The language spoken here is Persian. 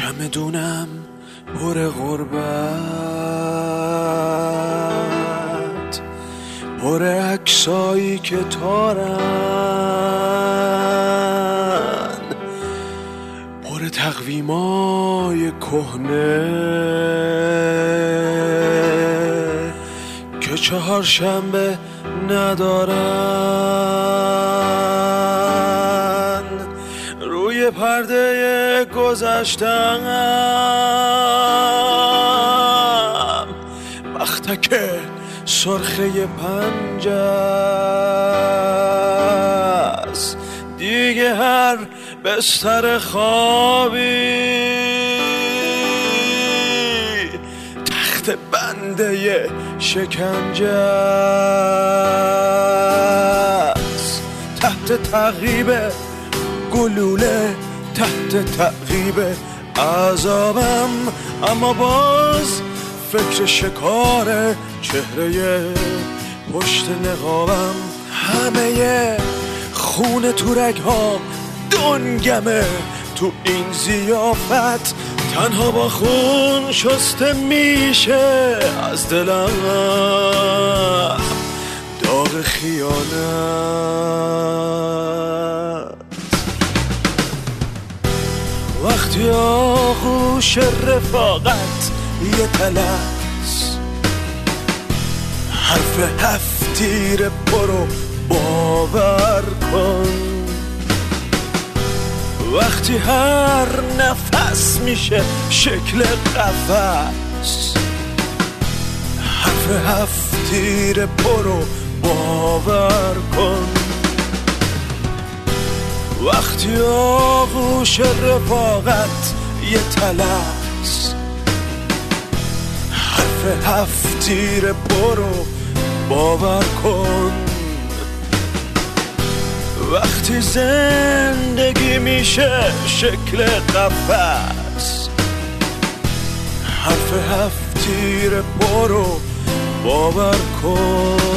چمدونم پر غربت، پر عکسایی که تارن، پر تقویمای کهنه که چهارشنبه ندارن. روی پرده گذشتم بختک سرخه پنجست، دیگه هر بستر خوابی تخت بنده شکنجه است. تحت تعقیب گلوله، تحت تعقیب عذابم، اما باز فکر شکار چهره پشت نقابم. همه خون تو رگهام دنگمه تو این زیافت، تنها با خون شسته میشه از دلم داغ خیانت. وقتی آغوش رفاقت یه تلس، حرف هفتیر برو باور کن. وقتی هر نفس میشه شکل قفس، حرف هفتیر برو باور کن. وقتی آغوش رفاقت یه تلس، حرف هفتیر برو باور کن. وقتی زندگی میشه شکل قفس، حرف هفتیر برو باور کن.